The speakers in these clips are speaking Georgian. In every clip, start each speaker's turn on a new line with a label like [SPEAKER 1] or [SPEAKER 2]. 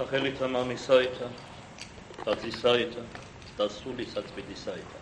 [SPEAKER 1] სახელითა მამისაითა და ძისაითა და სული საწმინდისაითა.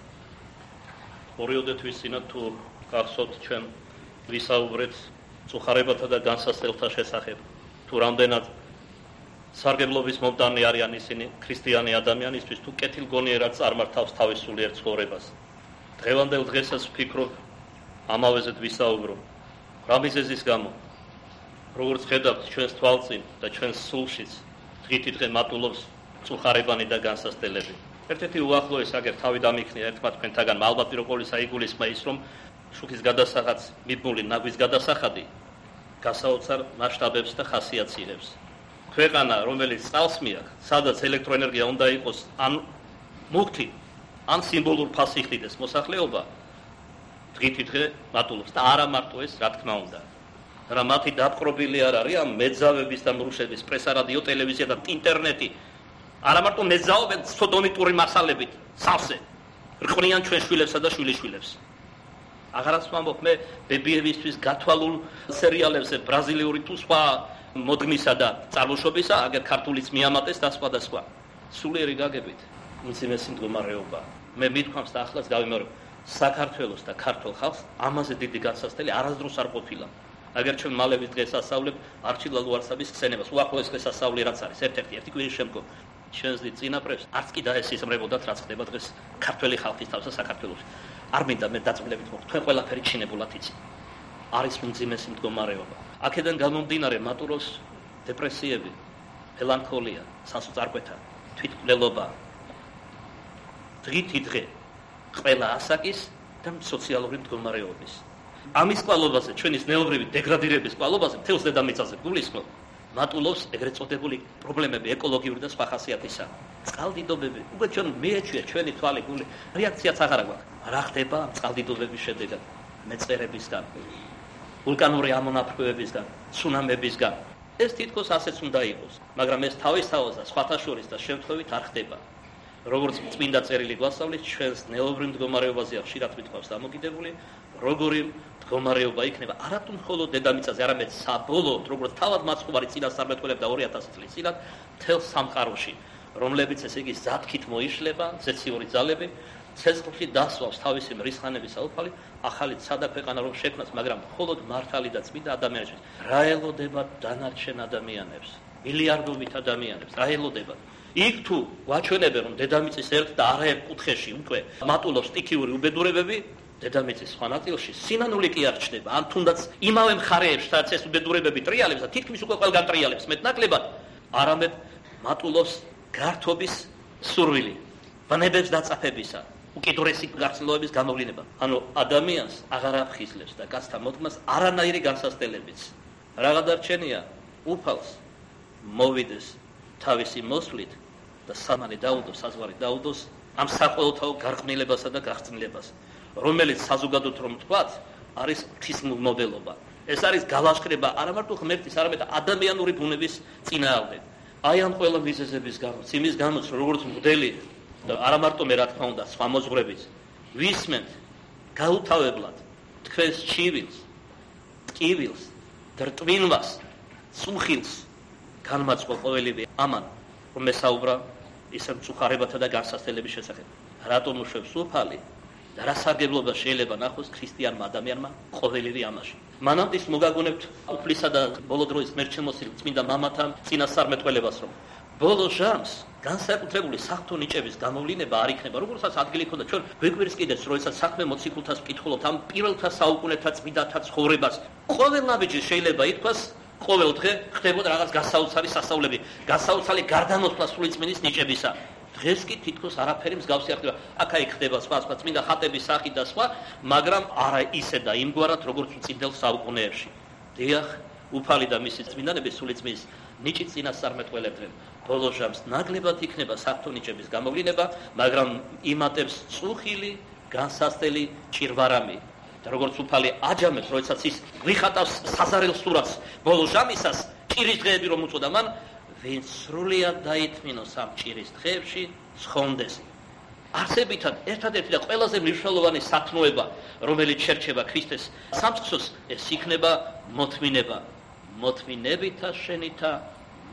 [SPEAKER 1] ორიოდე თვის წინათ თუ გახსოვთ ჩვენ ვისაუბრეთ წუხარებათა და განსასწრელთა შესახებ, თუ რამდენად სარგებლობის მომტანი არიან ისინი ქრისტიანი ადამიანისთვის, თუ კეთილგონიერად წარმართავს თავის სულიერ ცხოვრებას. დღევანდელ დღესაც ვფიქრობ ამავეზე ვისაუბრო. რა მიზეზის გამო? როგორც ხედავთ ჩვენს თვალწინ და ჩვენს სულშიც დღითიდღე მატულობს წუხარებანი და განსასწრელები. ერთ-ერთი უახლოესი აგერ თავი დამიქნია ერთმა თქვენთაგან, ალბათ პირო ყოვლისა იგულისხმა ის, რომ შუქის გადასახადს მიბმული ნაგვის გადასახადი გასაოცარ მასშტაბებს და ხასიათს იღებს. ქვეყანა, რომელიც წყალს მიაქვს, სადაც ელექტროენერგია უნდა იყოს ან მუქთი, ან სიმბოლურ ფასიხდიდეს მოსახლეობა, დღითიდღე მატულობს და არა მარტო ეს, რა თქმა უნდა. რა მათი დაპყრობილი არ არის ამ მეძავების და მრუშების პრესა, რადიო, ტელევიზია და ინტერნეტი. არა მარტო მეძავებენ სოდომიტური მასალებით, სავსე რყვნიან ჩვენ შვილებსა და შვილიშვილებს. აღარაც ვამბობ მე ბებიებისთვის გათვალულ სერიალებზე ბრაზილიური თუ სხვა მოდგმისა და წარმოშობისა, აგერ ქართულიც მიამატეს და სხვა და სხვა. სულიერი გაგებით, უმძიმესი მდგომარეობა. მე მithქვამს და ახლაც გავიმეორებ, საქართველოს და ქართულ ხალხს ამაზე დიდი განსასწრელი არასდროს არ ყოფილა. აგერ ჩვენ მალევის დღეს ასავლებ არჩილ ლუარსაბის ხსენებას, უახლოეს დღესასწაული რაც არის, ერთი კვირის შემდგომ ჩვენს დიდ წინაპრებს არც კი დაესიზმრებოდათ რაც ხდება დღეს ქართველი ხალხის თავსა საქართველოში. არ მინდა მე დაწვრილებით მოხდ, თქვენ ყველაფერი ჩინებულად იცით. არის უმძიმესი მდგომარეობა. აქედან გამომდინარე მატულობს დეპრესიები, მელანქოლია, სასოწარკვეთა, თვითმკვლელობა. დღითიდღე ყველა ასაკის და სოციალური მდგომარეობის. ამის კვალობაზე, ჩვენის ნეობრივი დეგრადირების კვალობაზე, მთელს დედამიწაზე გულისხმობ, მატულობს ეგრეთ წოდებული პრობლემები, ეკოლოგიური და სხვა ხასიათისა. წყალდიდობები, უკვე ჩვენ მიეჩვია ჩვენი თვალი გული, რეაქციაც აღარ აქვს. რა ხდება ამ წყალდიდობების შედეგად? მეწყერებისგან, ვულკანური ამონაფრქვევებისგან, ცუნამებისგან. ეს თითქოს ასეც უნდა იყოს, მაგრამ ეს თავისთავად სხვათა შორის და შემთხვევით არ ხდება. როგორც წმინდა წერილი გვასწავლის, ჩვენს ნეობრივ მდგომარეობაზე ხშირად მithქვავს დამოკიდებული, როგორი მდგომარეობა იქნება არათუ მხოლოდ დედამიწაზე, არამედ საბოლოოდ, როგორც თავად მაცხოვარი წინასწარმეტყველებდა 2000 წლის წინათ, მთელ სამყაროში, რომლებიც ესე იგი ზათქით მოიშლება, ზეციური ძალები, ცეცხლში დასვავს თავისი მრისხანების საუფალი, ახალი სადა ქვეყანა რომ შექმნას, მაგრამ მხოლოდ მართალი და წმინდა ადამიანისთვის. რა ელოდება დანარჩენ ადამიანებს, მილიარდობით ადამიანებს, რა ელოდება? იქ თუ გვაჩვენებენ, რომ დედამიწის ერთ და არაერთ კუთხეში უკვე მატულობს სტიქიური უბედურებები, დედამიწის სხვა ნაწილში სინანული კი არ ჩნდება, ან თუნდაც იმავე მხარეებში, სადაც ეს უბედურებები ტრიალებს და თითქმის უკვე ყველგან ტრიალებს მეტნაკლებად, არამედ მატულობს გართობის სურვილი, ბნებებს დაწაფებისა, უკიდურესი გაცნობების გამოვლინება. ანუ ადამიანს აღარ აფხიზლებს და კაცთა მოდგმას არანაირი განსასწრელებიც. რაღა დარჩენია? უფალს მოვიდეს თავისი მოსვლით და სამანი დაუდოს, საზღვარი დაუდოს ამ საყოველთაო გარყვნილებასა და გახსნილებას, რომელიც საზოგადოდ რომ თქვათ, არის ღვთისმოდელობა. ეს არის გალაშქრება არა მარტო ღმერთის, არამედ ადამიანური ბუნების წინააღმდეგ. აი ამ ყველა მიზეზების გამო, იმის გამოც როგორც მღვდელი და არა მარტო მე რა თქმა უნდა, სხვა მოძღვრებიც, ვისმენთ გაუთავებლად თქვენს ჩივილს, ტკივილს, დრტვინვას, წუხილს განმაწყო ყოველივე ამან, რომ მესაუბრა ისე მწუხარებათა და განსასწრელების შესახებ. რატომ უშვებს უფალი და რა სარგებლობა შეიძლება ნახოს ქრისტიანმა ადამიანმა ყოველივე ამაში. მანამდე მოგაგონებთ უფლისა და ბოლო დროის მერჩემოსილ წმინდა მამათა წინასწარმეტყველებას, რომ ბოლო ჟამს განსაკუთრებული საღვთო ნიჭების გამოვლინება არ იქნება, როგორცაც ადგილი ქონდა ჩვენ ვეკვირს კიდეც, როდესაც საქმე მოციქულთას ვკითხულობთ ამ პირველთა საუკუნეთა წმინდათა ცხოვრებას. ყოველ ნაბიჯი შეიძლება ითქვას, ყოველ დღე ხდებოდა რაღაც გასაოცარი სასწაულები, გასაოცარი გარდამოსვლა სულიწმინდის ნიჭებისა. დღეს კი თითქოს არაფერი მსგავსი არ ხდება. აქ-იქ ხდება სხვა წმინდა ხატების სახით და სხვა, მაგრამ არა ისე და იმგვარად, როგორც წინდელ საუკუნეებში. დიახ, უფალი და მისი წმინდანები სულიწმინდის ნიჭით წინასწარმეტყველებდნენ. ბოლო ჟამს ნაკლებად იქნება საღვთო ნიჭების გამოვლინება, მაგრამ იმატებს წუხილი, განსასწრელი ჭირვარამი. და როგორც უფალი აჯამებს, როდესაც ის ვიხატავს საზარელ სურათს ბოლო ჟამისას, ჭირის დღეები რომ უწოდა მან, ვინც სრულიად დაითმინოს ამ ჭირის დღეებში, ცხონდეს. არსებითად ერთადერთი და ყველაზე მნიშვნელოვანი სათნოება, რომელიც შერჩება ქრისტეს სამწყსოს, ეს იქნება მოთმინება. მოთმინებითა შენითა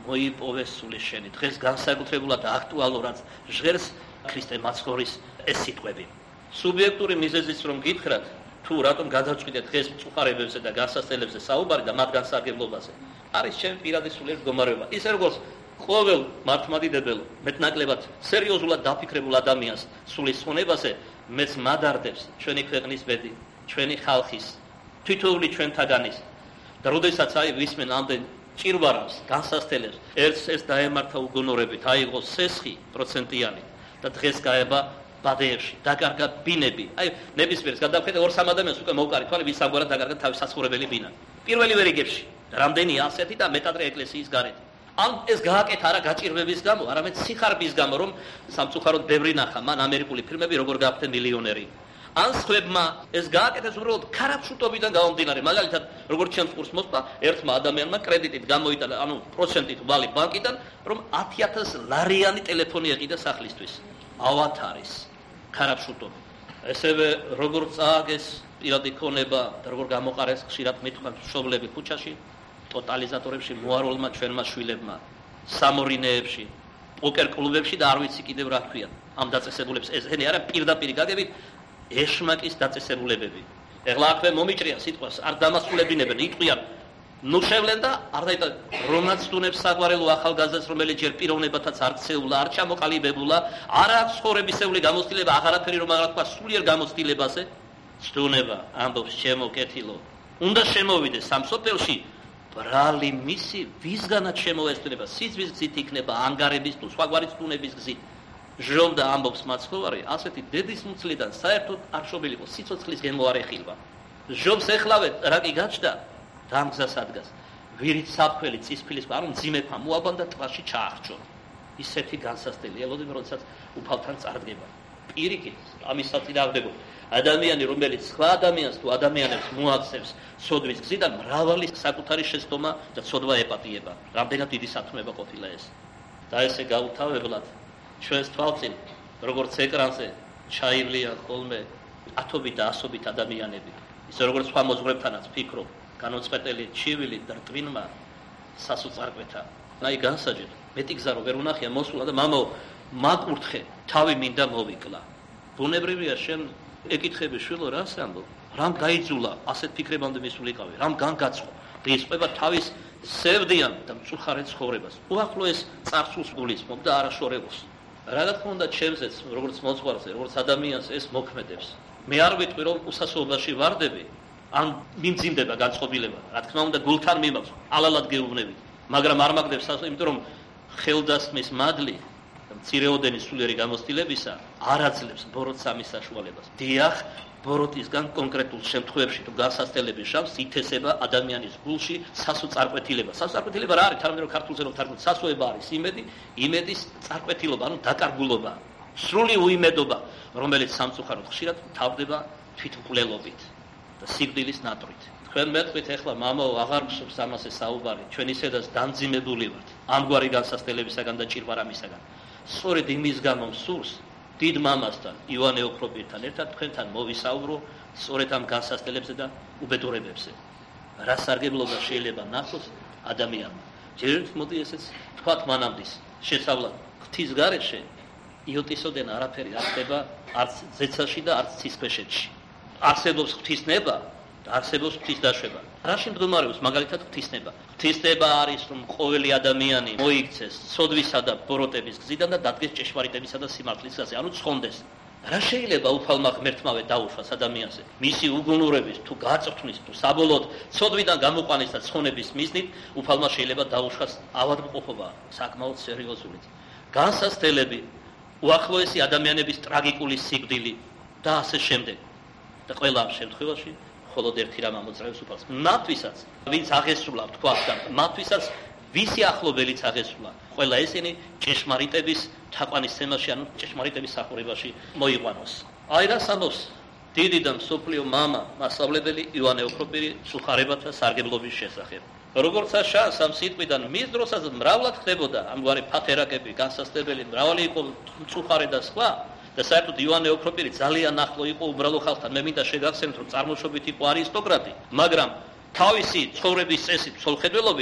[SPEAKER 1] მოიპოვეს სული შენი. დღეს განსაკუთრებულად აქტუალურად ჟღერს ქრისტე მაცხოვრის ეს სიტყვები. სუბიექტური მიზეზის რომ გითხრათ, თუ რატომ გადავწყვიტეთ დღეს მწუხარებებზე და გასასწელებზე საუბარი და მათ განსარგებლობაზე, არის ჩემი პირადი სულიერი მდგომარეობა. ისე როგორც ყოველ მართლმადიდებელ მეტნაკლებად სერიოზულად დაფიქრებულ ადამიანს სულის ხონებაზე მეც მადარდებს ჩვენი ქვეყნის ბედი, ჩვენი ხალხის, თითოეული ჩვენთაგანის. და როდესაც ვისმენ ამდენ ჭირვარავს, განსასწელებს, ერთს ეს დაემართა უგონორებით, აიღო სესხი პროცენტიანი და დღეს გაება ბადეებში, დაკარგა ბინები. ნებისმიერს გადავხედე 2-3 ადამიანს უკვე მოვკარი თვალე, ვის ამგვარად დაკარგა თავის საცხოვრებელი ბინა. პირველი რიგებში და რამდენია ასეთი და მეტადრე ეკლესიის გარეთ. ან ეს გააკეთა არა გაჭირვების გამო, არამედ სიხარბის გამო, რომ სამწუხაროდ ბევრი ნახა მან ამერიკული ფილმები როგორ გახდნენ მილიონერი. ან სხვებმა ეს გააკეთეს უბრალოდ ქარაფშუტობიდან გამომდინარე. მაგალითად, როგორც ჩემს ყურს მოსწვა, ერთმა ადამიანმა კრედიტით გამოიტანა, პროცენტით ვალი ბანკიდან, რომ 10,000 ლარიანი ტელეფონი ეყიდა სახლისთვის. ავათარის ქარაფშუტობი. ესევე როგორ წააგეს პირადი ქონება და როგორ გამოყარეს ხშირად მithქვათ მშობლები ქუჩაში, ტოტალიზატორებში, მოაროლმა ჩვენმა შვილებმა, სამორინეებში, პოკერ კლუბებში და არ ვიცი კიდევ რა თქვიან. ამ დაწესებულებს ესენი არა პირდაპირ გაგებით ეშმაკის დაწესებულებები. ეხლა აქვე მომიჭრია სიტყვას, არ დამასრულებინებენ, იტყვიან ნუ შევლენ და არ დაიტა რომაც თუნებს საგვარელო ახალგაზრდას, რომელიც ჯერ პიროვნებათაც არ ქცეულა, არ ჩამოყალიბებულა, არ აქვს ცხოვრებისეული გამოცდილება, აღარაფერი რომ აღარ თქვა სულიერ გამოცდილებაზე, სტუნება ამბობს ჩემო კეთილო. უნდა შემოვიდეს სამსოფელში ბრალი მისი ვისგანაც შემოესწრება, სიძვის გზით იქნება, ანგარების თუ სხვაგვარი სტუნების გზით. ჟობდა ამბობს მაცხოვარი, ასეთი დედის მუცლიდან საერთოდ არ შობილიყო, სიცოცხლის გემო არ ეხილვა. ჟობს ეხლავე რა კი გაჩნდა? დამგზას ადგას. ვირით საფქველი წისფილის არ მძიმეფა მოაბან და ტბაში ჩაახჭო. ისეთი განსასწრელი ელოდება, როდესაც უფალთან წარდგება. პირიქით, ამის საწინააღმდეგო ადამიანი, რომელიც სხვა ადამიანს თუ ადამიანებს მოაქცევს სოდვის გზიდან, მრავალი საკუთარი შეცდომა და ცოდვა ეპატიება. რამდენად დიდი სათქმება ყოფილა ეს. და ესე გაუთავებლად ჩვენს თვალწინ, როგორც ეკრანზე ჩაივლიან ხოლმე ათობით და ასობით ადამიანები. ისე როგორც სხვა მოზღვრებთანაც ფიქრობ, განოწყვეტელი ჩივილი და რტვინმა სასუწარკვეთა. აი განსაჯეთ, მეტი გზა რო ვერ უნახია მოსულა და მამაო, მაკურთხე, თავი მინდა მოვიკლა. ბუნებრივია შენ ეკითხები შვილო რას ამბობ? რამ გაიძულა ასეთ ფიქრებამდე მისულიყავი? რამ განგაცხო? და ისყვება თავის სევდიან და მწუხარე ცხოვრებას. უახლოეს წარსულს გულისხმობ და არაშორებულს. რა თქმა უნდა, ჩემზეც, როგორც მოძღვარზე, როგორც ადამიანს ეს მოქმედებს. მე არ ვიტყვი რომ უსასრულობაში ვარდები, ან მიმძიმდება განწყობილება. რა თქმა უნდა, გულთან მიმაქვს, ალალად გეუბნებით. მაგრამ არ მაგდებს ასე, იმიტომ რომ ხელდასხმის მადლი და მცირეოდენი სულიერი გამოცდილებისა არ აძლევს ბოროტ სამის საშუალებას. დიახ, ბოროტისგან კონკრეტულ შემთხვევებში თუ განსასწელების შავს ითესება ადამიანის გულში სასოწარკვეთილება. სასოწარკვეთილება რა არის? თანამედროვე ქართულზე რომ თარგმნოთ, სასოება არის იმედის წარკვეთილობა, ანუ დაკარგულობა, სრული უიმედობა, რომელიც სამწუხაროდ ხშირად თავდება თვითმკვლელობით და სიკვდილის ნატრით. თქვენ მეტყვით ეხლა მამაო, აღარ გსურს ამაზე საუბარი, ჩვენ ისედაც დამძიმებული ვართ ამგვარი განსასწელებისაგან და ჭირვარამისაგან. სწორედ იმის გამო მსურს დიდ მამასთან, ივანე ოქროპირთან ერთად თქვენთან მოვისაუბრო სწორედ ამ განსასწელებზე და უბედურებებზე. რა სარგებლობა შეიძლება ნახოს ადამიანმა? ჯერ მოდი ესეც თქვათ მანამდის შესავლად ღვთის გარეშე იოტისოდენ არაფერი არ ხდება არც ზეცაში და არც ცისქვეშეთში. არსებობს ღვთისნება და არსებობს ღვთის დაშვება. რაში მდგომარეობს მაგალითად ღვთისნება? ღვთისნება არის რომ ყოველი ადამიანი მოიქცეს ცოდვისა და ბოროტების გზიდან და დადგეს ჭეშმარიტებისა და სიმართლის გზაზე, ანუ ცხონდეს. რა შეიძლება უფალმა ღმერთმავე დაუშვას ადამიანზე? მისი უგუნურების თუ გაწვრთნის თუ საბოლოოდ ცოდვიდან გამოყვანის და ცხონების მიზნით უფალმა შეიძლება დაუშვას ავადმყოფობა, საკმაოდ სერიოზული. განსასწელები, უახლოესი ადამიანების ტრაგიკული სიკვდილი და ასე შემდეგ. და ყველა ამ შემთხვევაში მხოლოდ ერთი რამ ამოძრავებს უფალს. მათვისაც, ვინც აღესრულა თქვათ და მათვისაც ვისი ახლობელიც აღესრულა, ყველა ესენი ჭეშმარიტების თაყვანისცემაში, ანუ ჭეშმარიტების სახურებაში მოიყვანოს. აი რას ამბობს დიდი და მსოფლიო მამა, მასწავლებელი ივანე ოქროპირი სუხარებათა სარგებლობის შესახებ. როგორც შანს ამ სიტყვიდან მის დროსაც მრავლად ხდებოდა ამგვარი ფათერაკები, განსასწრებელი, მრავალი იყო მწუხარე და სხვა. და საერთოდ ივანე ოქროპირი ძალიან ახლო იყო უბრალო ხალხთან. მე მინდა შეგახსენოთ, რომ წარმოშობით იყო არისტოკრატი, მაგრამ თავისი ცხოვრების წესით, ცოლხედველობით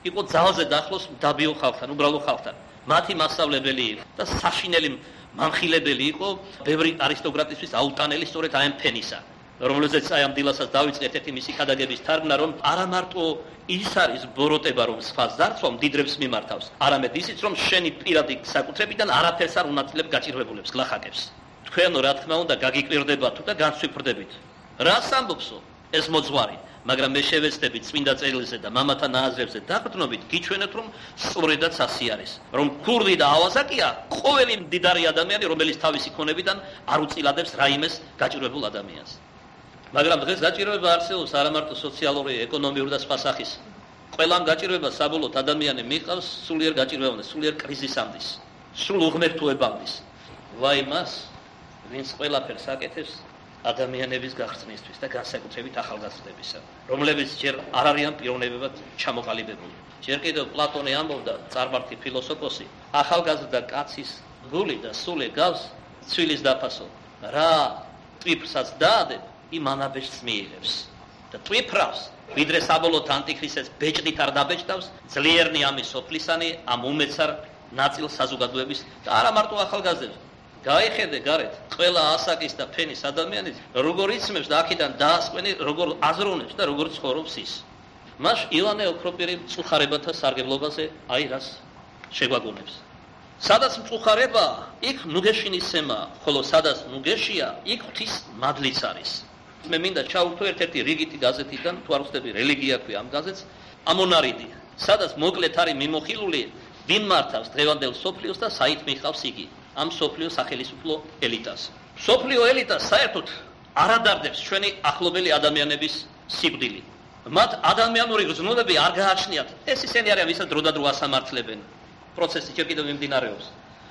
[SPEAKER 1] იყო ძალზე დაახლოს დაბიო ხალხთან, უბრალო ხალხთან. მათი მასწავლებელი და საშინელი მამხილებელი იყო ბევრი არისტოკრატისთვის აუტანელი სწორედ აი ამ ფენისა. რომელზეც აი ამ დილასაც დავიწყე ერთ-ერთი მისი ქადაგების თარგმნა, რომ არა მარტო ის არის ბოროტება, რომ სხვა ზარცვა მდიდრებს მიმართავს, არამედ ისიც, რომ შენი პირადი საკუთრებიდან არაფერს არ უნაწილებ გაჭირვებულებს, გლახაკებს. თქვენო რა თქმა უნდა გაგიკვირდება თუ და განსვიფრდებით. რას ამბობსო ეს მოძღვარი, მაგრამ მე შევეცდები წმინდა წერილზე და მამათა ნააზრებზე დაყრდნობით გიჩვენეთ, რომ სწორედაც ასე არის, რომ ქურდი და ავაზაკია ყოველი მდიდარი ადამიანი, რომელიც თავისი ქონებიდან არ უწილადებს რაიმეს გაჭირვებულ ადამიანს. მაგრამ დღეს გაჭირვება არსებობს არა მარტო სოციალური, ეკონომიური და სხვა სახის. ყველამ გაჭირვება საბოლოოდ ადამიანი მიყავს სულიერ გაჭირვებამდე, სულიერ კრიზისამდე, სულ უღმერთოებამდე. ვაი მას, ვინც ყველაფერს აკეთებს ადამიანების გახრწნისთვის და განსაკუთრებით ახალგაზრდებისა, რომლებიც ჯერ არ არიან პიროვნებებად ჩამოყალიბებული. ჯერ კიდევ პლატონი ამბობდა, წარმართი ფილოსოფოსი, ახალგაზრდა კაცის გული და სული გავს ცვილის დაფასო. რა ტვიფრსაც დაადებ, იმ ანაბეჭდს მიიღებს. და ტვიფრავს, ვიდრე საბოლოოდ ანტიქრისტეს ბეჭდით არ დაბეჭდავს, ძლიერნი ამის სოფლისანი, ამ უმეცარ ნაწილ საზოგადოების და არა მარტო ახალგაზრდებს. გაიხედე გარეთ, ყველა ასაკის და ფენის ადამიანი როგორ იცმევს და აქედან დაასკვენი, როგორ აზროვნებს და როგორ ცხოვრობს ის. მას ივანე ოქროპირი მწუხარებათა სარგებლობაზე აი რას შეგვაგონებს. სადაც მწუხარება, იქ ნუგეშინის სემა, ხოლო სადაც ნუგეშია, იქ ღვთის მადლიც არის. მე მინდა ჩავთო ერთ-ერთი რიგითი გაზეთიდან, თუ არ ვხდები, რელიგია ქვია ამ გაზეთს, ამონარიდი, სადაც მოკლედ არის მიმოხილული, ვინ მართავს დღევანდელ სოფლიოს და საით მიხავს იგი. ამ სოფლიოს სახელმწიფო ელიტას. სოფლიო ელიტას საერთოდ არ ადარდებს ჩვენი ახლობელი ადამიანების სიკვდილი. მათ ადამიანური გრძნობები არ გააჩნიათ. ეს ისინი არიან, ვისაც დრო და დრო ასამართლებენ. პროცესი ჯერ კიდევ მიმდინარეობს.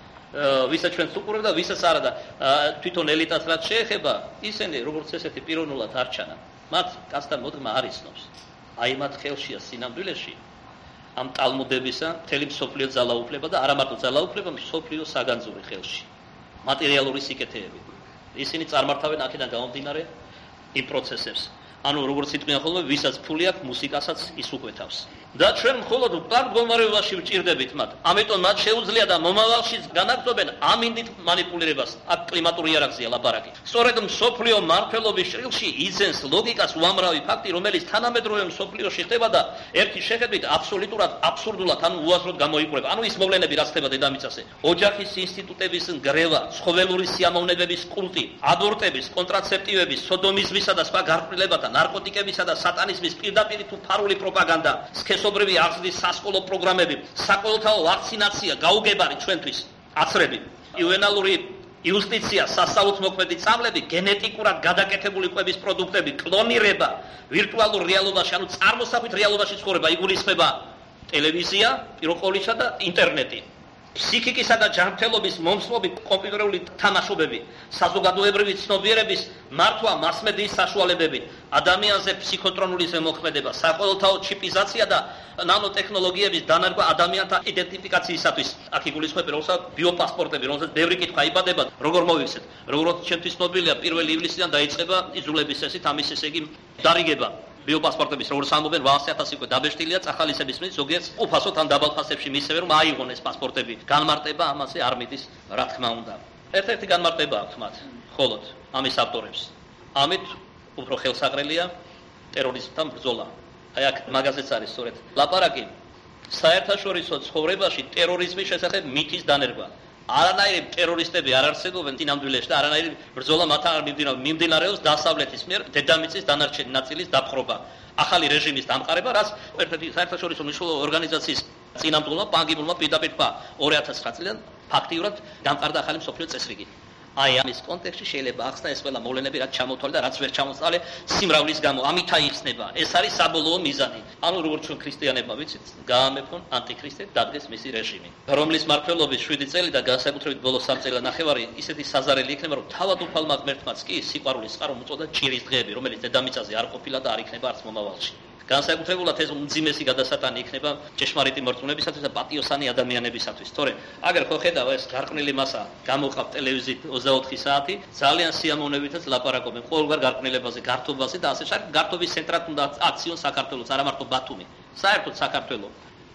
[SPEAKER 1] ვისაც ჩვენს უყურებთ და ვისაც არა და თვითონ ელიტას რაც შეეხება, ისინი როგორც ესეთი პიროვნულად არ ჩანან. მათ კაცთა მოდგმა არ იცნობს. აი მათ ხელშია სინამდვილეში ამ ტალმუდებისა მთელი მსოფლიო ძალაუფლება და არა მარტო ძალაუფლება, მსოფლიო საგანძური ხელში. მატერიალური სიკეთეები. ისინი წარმართავენ აქედან გამომდინარე იმ პროცესებს. ანუ როგორც იტყვიან ხოლმე, ვისაც ფული აქვს, მუსიკასაც ის უკვეთავს. და ჩვენ მხოლოდ პლან მდგომარეობაში ვჭირდებით მათ. ამიტომ მათ შეუძლია და მომავალშიც განაგრძობენ ამინდით манипуლირებას. აქ კლიმატური იარაღზეა ლაპარაკი. სწორედ მსოფლიო მართლობის შრილში იძენს ლოგიკას უამრავი ფაქტი, რომელიც თანამედროვე მსოფლიოში ხდება და ერთი შეხედვით აბსოლუტურად აბსურდულად ან უაზროდ გამოიყურება. ანუ ის მოვლენები რაც ხდება დედამიწაზე. ოჯახის ინსტიტუტების გრევა, ცხოველური სიამოვნებების კულტი, აბორტების, კონტრაცეპტივების, სოდომიზმისა და სხვა გარყვნილებათა, ნარკოტიკებისა და სატანიზმის პირდაპირ თუ ფარული პროპაგანდა, სქესობრივი აღზრდის სასკოლო პროგრამები, საყოველთაო ვაქცინაცია, გაუგებარი ჩვენთვის, აცრები, იუვენალური იუსტიცია, სასაუთმოქმედი წამლები, გენეტიკურად გადაკეთებული კვების პროდუქტები, კლონირება, ვირტუალურ რეალობაში, ანუ წარმოსახვით რეალობაში ცხოვრება, იგულისხმება ტელევიზია, პირველყოლისა და ინტერნეტი. ფსიქიკისა და ჯანმრთელობის მომსვლობი კომპიუტერული თამაშობები, საზოგადოებრივი ცნობიერების მართვა მასმედიის საშუალებები, ადამიანზე ფსიქოტრონული ზემოქმედება, საყოველთაო ჩიპიზაცია და ნანოტექნოლოგიების დანერგვა ადამიანთა იდენტიფიკაციისათვის. აქ იგულისხმება როგორც ბიოპასპორტები, რომელსაც ბევრი კითხვა იბადება, როგორ მოვიქცეთ, როგორც ჩემთვის ცნობილია, 1 ივლისიდან დაიწყება იზოლების წესით ამის ესე იგი დარიგება. ბიოპასპორტების როგორც ამბობენ 800,000 უკვე დაბეჭდილია წახალისების მის ზოგიერთ უფასოდ ან დაბალ ფასებში მისცემენ, რომ აიღონ ეს პასპორტები. განმარტება ამაზე არ მიდის, რა თქმა უნდა. ერთ-ერთი განმარტება აქვს მათ, მხოლოდ ამის ავტორებს. ამით უფრო ხელსაყრელია ტერორიზმთან ბრძოლა. აი აქ მაგაზეც არის სწორედ ლაპარაკი საერთაშორისო ცხოვრებაში ტერორიზმის შესახებ მითის დანერგვა. არანაირი ტერორისტები არ არსებობენ წინამდვილეში და არანაირი ბრძოლა მათთან არ მიმდინარეობს დასავლეთის მიერ დედამიწის დანარჩენი ნაწილის დაპყრობა, ახალი რეჟიმის დამყარება, რაც ერთ-ერთი საერთაშორისო მნიშვნელოვანი ორგანიზაციის წინამძღოლმა პან კი მუნმა პირდაპირ 2009 წლიდან ფაქტიურად დამყარდა ახალი მსოფლიო წესრიგი. აი ამის კონტექსტში შეიძლება ახსნა ეს ყველა მოვლენები, რაც ჩამოთვალე და რაც ვერ ჩამოწალე სიმრავლის გამო. ამით აიხსნება. ეს არის საბოლოო მიზანი. ანუ როგორც ჩვენ ქრისტიანებმა ვიცით, გაამეფონ ანტიქრისტე, დადგეს მისი რეჟიმი, რომლის მმართველობის 7 წელი და განსაკუთრებით ბოლო 3 წელი და ნახევარი ისეთი საზარელი იქნება, რომ თავად უფალმა ღმერთმაც კი სიყვარულის წყარო მოწოდა ჭირის დღეები, რომელიც დედამიწაზე არ ყოფილა და არ იქნება არც მომავალში. განსაკუთრებულად ეს უმძიმესი გადასატანი იქნება ჭეშმარიტი მორწმუნეებისათვის და პატიოსანი ადამიანებისათვის. თორე აგერ ხო ხედავ ეს გარყვნილი მასა გამოყავ ტელევიზიით 24 საათი, ძალიან სიამოვნებითაც ლაპარაკობენ ყოველგვარ გარყვნილებაზე, გართობაზე და ასე შემდეგ. გართობის ცენტრად უნდა აქციონ საქართველოს, არა მარტო ბათუმი. საერთოდ საქართველოს.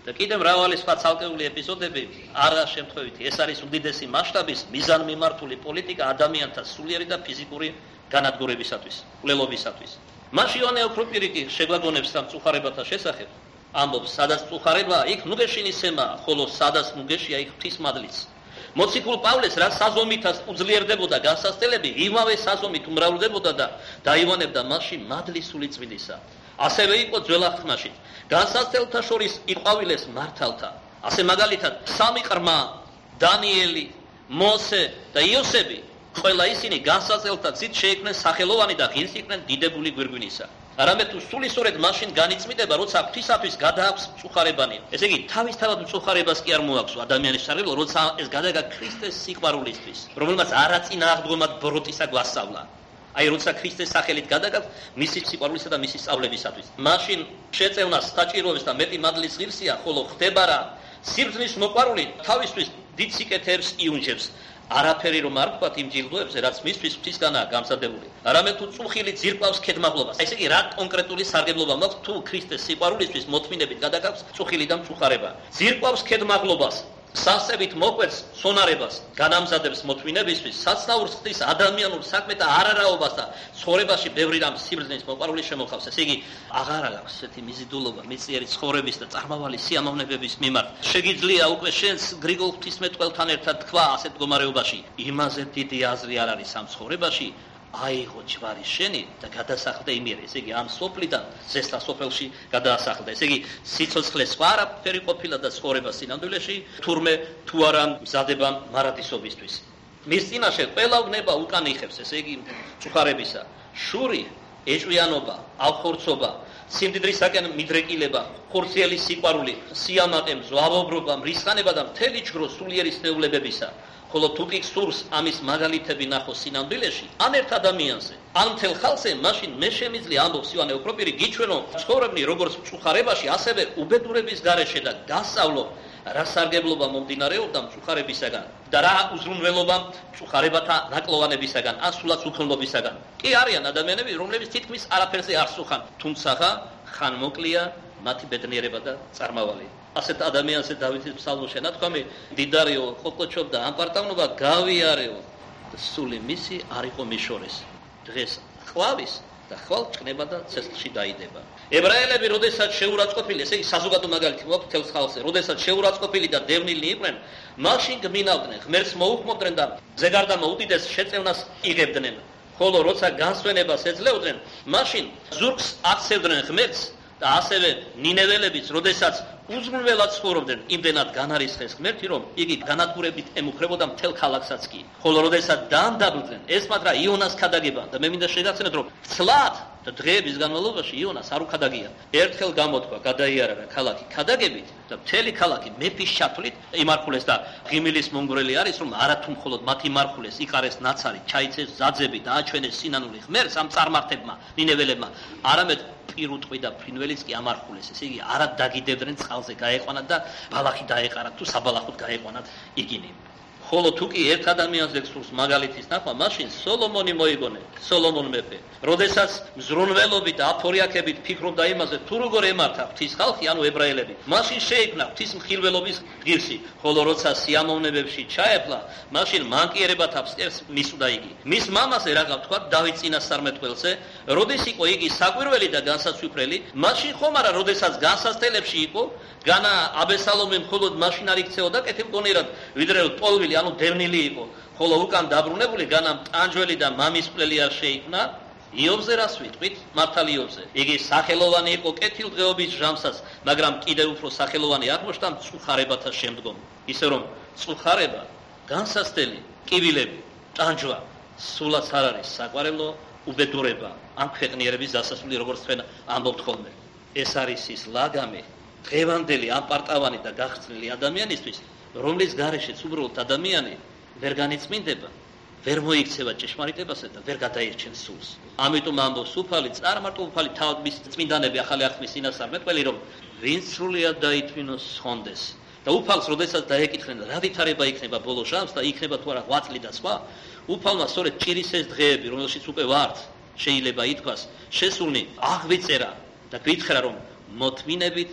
[SPEAKER 1] და კიდევ მრავალი სხვა ცალკეული ეპიზოდები არა შემთხვევითი. ეს არის უდიდესი მასშტაბის მიზანმიმართული პოლიტიკა ადამიანთა სულიერი და ფიზიკური განადგურებისათვის, კვლელობისათვის. მაშინ იოანე ოქროპირი კი შეგვაგონებს ამ წუხარებათა შესახებ. ამბობს, სადაც წუხარებაა, იქ ნუგეშინისემა, ხოლო სადაც ნუგეშია, იქ ღვთისმადლიც. მოციქულ პავლეს რაც საზომითაც უძლიერდებოდა განსასწელები, იმავე საზომით უმრავლდებოდა და დაივანებდა მასში მადლის სული წმინდისა. ასევე იყო ძველ აღთქმაში განსასწელთა შორის იყვავილეს მართალთა. ასე მაგალითად, სამი ყრმა, დანიელი, მოსე და იოსები, ყველა ისინი განსასწელთა ცით შეიქმნენ სახელოვანი და ღირს იყვნენ დიდებული გვირგვინისა. არამედ თუ სულისწორედ მაშინ განიწმინდება, როცა ღვთისათვის გადააქვს მწუხარებანი. ესე იგი, თავისთავად მწუხარებას კი არ მოაქვს ადამიანის სარგებლო, როცა ეს გადაგა ქრისტეს სიყვარულისთვის, რომელმაც არაწინააღმდეგობად ბროტისა გვასწავლა. აი, როცა ქრისტეს სახელით გადაგაქვს მისი სიყვარულისა და მისი სწავლებისათვის. მაშინ შეწევნას საჭიროებს და მეტი მადლის ღირსია, ხოლო ხდება რა? სიბრძნის მოყვარული თავისთვის დიდ სიკეთეებს იუნჯებს. არაფერი რომ არ ვთქვათ იმ ჯილდოებზე, რაც მისთვის ღვთისგანაა გამზადებული. არამედ თუ წუხილი ძირკვავს ქედმაღლობას. ესე იგი, რა კონკრეტული სარგებლობა მაქვს თუ ქრისტეს სიყვარულისთვის მოთმინებით გადაგაქვს წუხილი და მწუხარება. ძირკვავს ქედმაღლობას, სასწებით მოკვეთს სონარებას, განამზადებს მოთმინებისთვის, საცნაურს ხდის ადამიანურ საქმეთა არარაობას და ცხოვრებაში ბევრი რამ სიბრძნის მოყვარული შემოხავს. ესე იგი, აღარ აქვს ესეთი მიზიდულობა მიწიერი ცხოვრების და წარმავალი სიამოვნებების მიმართ. შეგიძლია უკვე შენს გრიგოლ ღვთისმეტყველთან ერთად თქვა ასეთ მდგომარეობაში, იმაზე დიდი აზრი არ არის ამ ცხოვრებაში, აიღო ჯვარი შენი და გადასახლდა იმერე. ესე იგი, ამ სოფლიდან ზესთა სოფელში გადაასახლდა. ესე იგი, სიცოცხლე სხვა არაფერი ყოფილა და ცხოვრება სინამდვილეში თურმე თუ არა მზადება მარადისობისთვის. მის წინაშე ყველა უბნება უკან იხევს, ესე იგი, წუხარებისა. შური, ეჭვიანობა, ავხორცობა, სიმდიდრისაკენ მიდრეკილება, ხორციელი სიყვარული, სიამაყე, მზვავობრობა, მრისხანება და მთელი ჯგრო სულიერი სნეულებებისა. ხოლო თუ კი სურს ამის მაგალითები ნახოს სინამდვილეში, ან ერთ ადამიანზე, ან მთელ ხალხზე, მაშინ მე შემიძლია, ამბობს იოანე ოქროპირი, გიჩვენო ცხოვრებნი როგორც მწუხარებაში, ასევე უბედურების გარეშე და გასწავლო, რა სარგებლობა მომდინარეობდა მწუხარებისაგან და რა უზრუნველობა მწუხარებათა ნაკლოვანებისაგან, ან სულაც უქონლობისაგან. კი არიან ადამიანები, რომლებიც თითქმის არაფერზე არ სუხან, თუმცა ხან მოკლია მათი ბედნიერება და წარმავალი. ასეთ ადამიანზე დავითის ფსალმში ნათქვამი, დიდარიო, ხოყოჩობდა ამ პარტავნობა გავიარეო და სული მისი არ იყო მიშორეს. დღეს ყვავის და ხვალ ჭკნება და ცეცხლში დაიდება. ებრაელები, როდესაც შეურაცხყოფილი, ესე იგი საზოგადო მაგალითი მოაქვს თელს ხალხზე, როდესაც შეურაცხყოფილი და დევნილნი იყვნენ, მაშინ გმინავდნენ, ღმერთს მოუხმობდნენ და ზეგარდანმა უდიდეს შეწევნას იღებდნენ. ხოლო როცა განსვენებას ეძლევდნენ, მაშინ ზურგს აქცევდნენ ღმერთს და ასევე ნინეველებიც, როდესაც უზრუნველად ცხოვრობდნენ, იმდენად განარისხეს ღმერთი, რომ იგი განადგურებით ემუქრებოდა მთელ ქალაქსაც კი. ხოლო როდესაც დაანდაბლდნენ, ესმათ რა იონას ქადაგება და მე მინდა შეგაცნოთ, რომ ცლად და დღეების განმავლობაში იონას არ უკადაგია. ერთხელ გამოთქვა, გადაიარება ქალაქი ქადაგებით და მთელი ქალაქი მეფის ჩათვლით იმარხულეს და ღიმილის მომგვრელი არის, რომ არათუ მხოლოდ მათ იმარხულეს, იყარეს ნაცარი, ჩაიცეს ზაძები და აჩვენეს სინანული ღმერთს ამ წარმართებმა, ნინეველებმა, არამედ პირუტყვი და ფრინველიც კი ამარხულეს. ესე იგი, არა დაგიდებდნენ წყალზე გაეყვანათ და ბალახი დაეყარათ თუ საბალახოდ გაეყვანათ იგინი. ხოლო თუ კი ერთ ადამიანზე გსურს მაგალითის ნახვა, მაშინ სოლომონი მოიგონე, სოლომონ მეფე, როდესაც მზრუნველობით და აფორიაქებით ფიქრობდა იმაზე, თუ როგორ ემართა ღვთის ხალხი, ანუ ებრაელები, მაშინ შეიქმნა ღვთის მხილველობის ღირსი, ხოლო როცა სიამოვნებებში ჩაეფლა, მაშინ მანკიერებად აფსკერს მისუდა იგი. მის მამაზე რაღა ვთქვა დავით წინასწარმეტყველზე, როდის იყო იგი საკვირველი და განსაცვიფრელი, მაშინ ხომ არა, როდესაც განსასწელებში იყო, განა აბესალომი მხოლოდ მაშინ არ იქცეოდა კეთილგონიერად, ვიდრე პოლვილი, ანუ დევნილი იყო, ხოლო უკან დაბრუნებული განა ტანჯველი და მამისპლელი არ შეიქმნა. იობზე რას ვიტყვით? მართალ იობზე. იგი სახელოვანი იყო კეთილდღეობის ჟამსაც, მაგრამ კიდევ უფრო სახელოვანი აღმოჩნდა მწუხარებათა შემდგომ. ისე რომ მწუხარება, განსასწელი, კივილები, ტანჯვა, სულაც არ არის საყვარელო უბედურება, ამ ქვეყნიერების დასასრული, როგორც თქვენ ამბობთ ხოლმე. ეს არის ის ლაგამი დღევანდელი ამ პარტავანი და გახსნილი ადამიანისთვის, რომლის გარეშეც უბრალოდ ადამიანი ვერ განიწმინდება, ვერ მოიქცევა ჭეშმარიტებასა და ვერ გადაირჩენს სულს. ამიტომ ამბობს უფალი, არა მარტო უფალი, თავად მის წმინდანები ახალი აღთქმის წინასწარმეტყველი, რომ ვინც სრულიად დაითმინოს სხონდეს. და უფალს, როდესაც დაეკითხნენ, რა ვითარება იქნება ბოლო ჟამს და იქნება თუ არა ღვაწლი და სხვა, უფალმა სწორედ ჭირის ეს დღეები, რომელშიც უკვე ვართ, შეიძლება ითქვას, შესულნი აღვიწერა და გითხრა, რომ მოთმინებით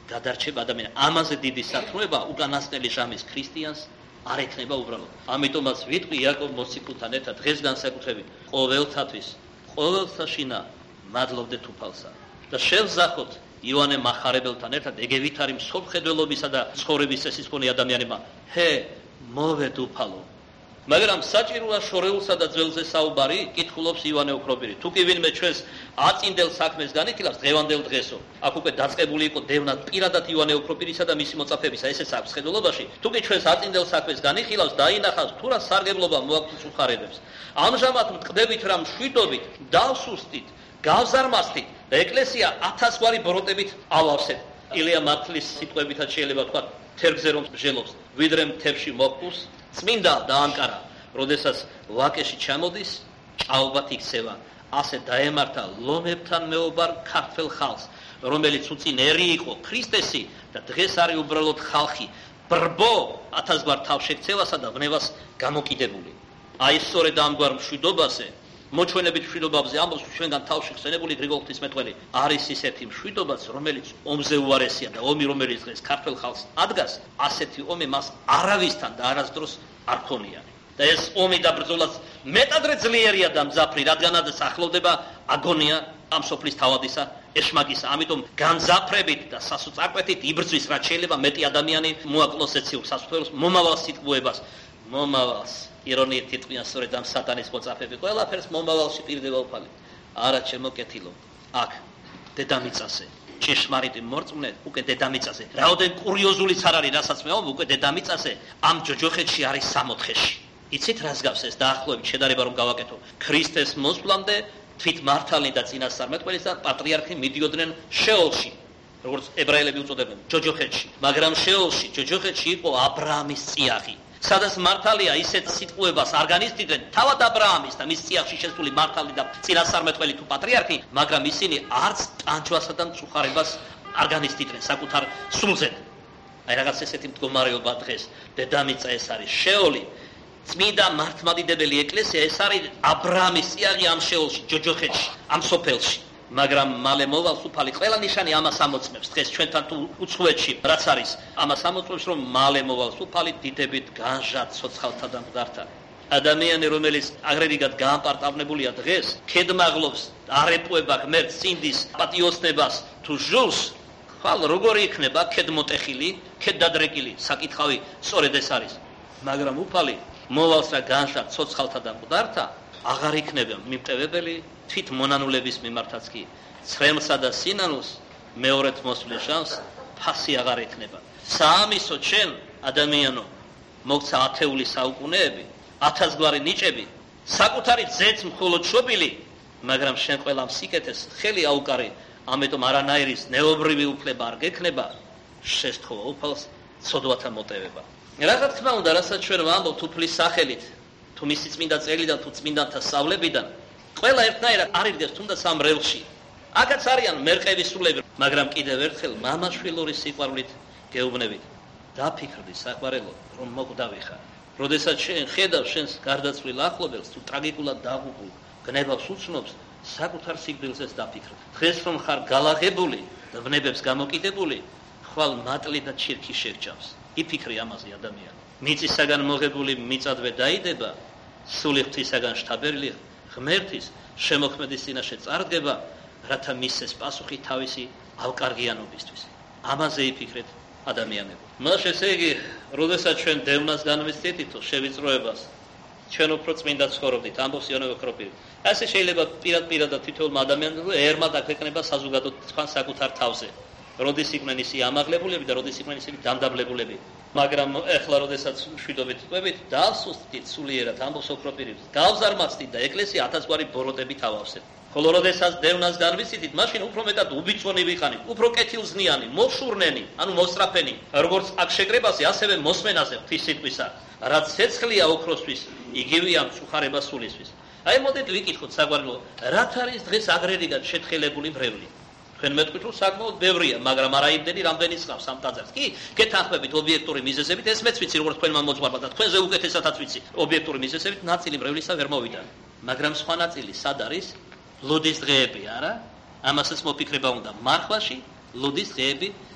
[SPEAKER 1] გადარჩება ადამიანი. ამაზე დიდი სათნოება უკანასკნელი ჟამის ქრისტიანს არ ექნება უბრალოდ. ამიტომაც ვიტყვი იაკობ მოციქულთან ერთად დღეს განსაკუთრებით ყოველთათვის, ყოველსაშინა მადლობდეთ უფალსა და შევზახოთ იოანე მახარებელთან ერთად ეგევითარი მსოფლმხედველობისა და ცხოვრების წესის მქონე ადამიანებმა. ჰე, მოვედ უფალო. მაგრამ საჭიროა შორეულსა და ძველზე საუბარი, კითხულობს იოანე ოქროპირი. თუ კი ვინმე ჩვენს აწინდელ საქმეს განიხილავს დღევანდელ დღესო. აქ უკვე დაწყებული იყო დევნა პირადად იოანე ოქროპირისა და მისი მოწაფეებისა, ესეც აქვს ხედულობაში. თუ კი ჩვენს აწინდელ საქმეს განიხილავს, დაინახავს თუ რა სარგებლობა მოაქვს უხარებებს. ამჟამად მტკდებით რა მშვიდობით, დავსუსტით, გავზარმასთით და ეკლესია 1000 გვარი ბოროტებით ავავსეთ. ილია მართლის სიტყვებითაც შეიძლება თქვა, თერგზე რომ მსჯელობს, ვიდრე მთებში მოჰყავს, წმინდა დაამკარა, როდესაც ვაკეში ჩამოდის, ჭაობათ იქცევა. ასე დაემართა ლომებთან მეუბარ ქართველ ხალხს, რომელიც უწინ ერი იყო ქრისტესი და დღეს არის უბრალოდ ხალხი, ბრბო 1000 გვარ თავშექცევასა და ვნევას გამოკიდებული. აი სწორედ ამგვარ მშვიდობაზე, მოჩვენებით მშვიდობაზე ამბობს ჩვენგან თავში ხსენებული გრიგოლ ღვთისმეტყველი, არის ისეთი მშვიდობაც, რომელიც ომზე უარესია და ომი, რომელიც დღეს ქართველ ხალხს ადგას, ასეთი ომი მას არავისთან და არასდროს არ ქონია. და ეს ომი და ბრძოლაც მეტადრე ძლიერია და მძაფრი, რადგანაც ახლოვდება აგონია ამ სოფლის თავადისა ეშმაკისა. ამიტომ განძაფრებით და სასოწარკვეთით იბრძვის, რაც შეიძლება მეტი ადამიანი მოაკლოს ეციურ სასופველოს მომავალს სიტყვუებას. მომავალს ირონიით თიტყვიან სწორედ ამ სატანის მოწაფეები. ყველაფერს მომავალში პირდება უფალი. არა ჩემო კეთილო, აქ დედამიწაზე ჭეშმარიტი მორწმუნე უკვე დედამიწაზე. რაოდენ კურიოზულიც არ არის, რასაც მე უკვე დედამიწაზე ამ ჯოჯოხეთში არის 60-ში. იცით რას გავს ეს დაახლოებით შედარება რომ გავაკეთო. ქრისტეს მოსვლამდე თვით მართალი და წინასწარმეტყველი და პატრიარქი მიდიოდნენ შეოლში, როგორც ებრაელები უწოდებენ, ჯოჯოხეთში. მაგრამ შეოლში, ჯოჯოხეთში იყო აბრაამის წიაღი. სადაც მართალია ისეთ სიტყვუებას არ განიცდიდნენ თავად აბრაამის და მის წიაღში შესული მართალი და წინასწარმეტყველი თუ პატრიარქი, მაგრამ ისინი არც ტანჯვასა და მწუხარებას არ განიცდიდნენ საკუთარ სულზე. აი რაღაც ესეთი მდგომარეობა დღეს დედამიწა ეს არის შეოლი. წმინდა მართლმადიდებელი ეკლესია ეს არის აბრაამის წიაღი ამ შეოლში, ჯოჯოხეთში, ამ სოფელში. მაგრამ მალე მოვავს უფალი, ყველა ნიშანი ამას ამოწმებს. დღეს ჩვენთან თუ უცხოეთში რაც არის, ამას ამოწმებს, რომ მალე მოვავს უფალი დიდებით განჟად ცოცხალთა და მკვდართა. ადამიანი, რომელიც აგრეთვე გაამპარტავნებულია დღეს, ქედმაღლობს, არეპუება ღმერთს, წინდის პატიოსნებას თუ ჟურს, ხვალ როგორი იქნება ქედმოტეხილი, ქედდადრეკილი, საკითხავი სწორედ ეს არის. მაგრამ უფალი მოვავს რა განჟად ცოცხალთა და მკვდართა, აღარ იქნება მიმტევებელი თვით მონანულების მიმართაც კი ცრემლსა და სინანულს მეორედ მოსვლის ჟამს ფასი აღარ ექნება. საამისო ჩვენ ადამიანო მოგცა ათეული საუკუნეები, 1000 გვარი ნიჭები, საკუთარი ძეც მხოლოდ შობილი, მაგრამ შენ ყველა სიკეთეს ხელი აუკარი, ამიტომ არანაირი ნეობრივი უფლება არ გექნება, შესთხოვა უფალს ცოდვათა მოტევება. რა თქმა უნდა, რასაც ჩვენ ვამბობთ უფლის სახელით, თუ მისი წმინდა წერილიდან თუ წმინდანთა სწავლებიდან, ყველა ერთნაირად არიდგეს თუნდაც ამ რელში. აქაც არიან მერყევის სულები, მაგრამ კიდევ ერთხელ მამაშვილური სიყვარულით გეუბნებით. დაფიქრდი საყვარელო, რომ მოკვდავი ხარ. როდესაც შენ ხედავ შენს გარდაცვლილ ახლობელს თუ ტრაგიკულად დაღუპულ გნებავს უცნობს, საკუთარ სიკვდილზეც დაფიქრ. დღეს რომ ხარ გალაღებული და ვნებებს გამოკიდებული, ხვალ მატლი და ჩირქი შეგჭავს. იფიქრი ამაზე ადამიანი. მიწისაგან მოღებული მიწადვე დაიდება, სული ღვთისაგან შთაბერილი ღმერთის შემოქმედის წინაშე წარდგება, რათა მისცეს პასუხი თავისი ავკარგიანობისთვის. ამაზე იფიქრეთ ადამიანები. მას ესე იგი, როდესაც ჩვენ დევნას განვიცდითო შევიწროებას, ჩვენ უფრო წმინდა ცხოვრობდით, ამბობს იოანე ოქროპირი. ასე შეიძლება პირადად თითოეულ ადამიანს ერმა დაქვეყნება საზოგადო თქვენ საკუთარ თავზე. როდის იყვნენ ისინი ამაღლებულები და როდის იყვნენ ისინი დამდაბლებულები. მაგრამ ეხლა როდესაც მშვიდობით ვყვებით, დავსუსტით სულიერად ამბობს ოქროპირი. გავზარმაცდით და ეკლესია 1000 გვარი ბოროტებით ავავსეთ. ხოლო როდესაც დევნას განვიცდით, მაშინ უფრო მეტად უბიწონი ვიყანით, უფრო კეთილზნიანი, მოშურნენი, ანუ მოსწრაფენი, როგორც აქ შეკრებაზე, ასევე მოსმენაზე ღვთის სიტყვისა. რაც ცეცხლია ოქროსთვის, იგივეა მწუხარება სულისთვის. აი მოდით ვიკითხოთ საგვარელო, რაც არის დღეს აგრერიგად შეთხელებული მრევლი. თქვენ მეტყვით რომ საკმაოდ ბევრია, მაგრამ არა იმდენი რამდენიც ყავს ამ ტაძარს. კი, გეთანხმებით ობიექტური მიზეზებით, ეს მეც ვიცი როგორც თქვენმა მოძღვარმა და თქვენზე უკეთესადაც ვიცი. ობიექტური მიზეზებით ნაწილი მრევლისა ვერ მოვიდა. მაგრამ სხვა ნაწილი სად არის? ლუდის დღეები, არა? ამასაც მოფიქრება უნდა. მარხვაში ლუდის დღეები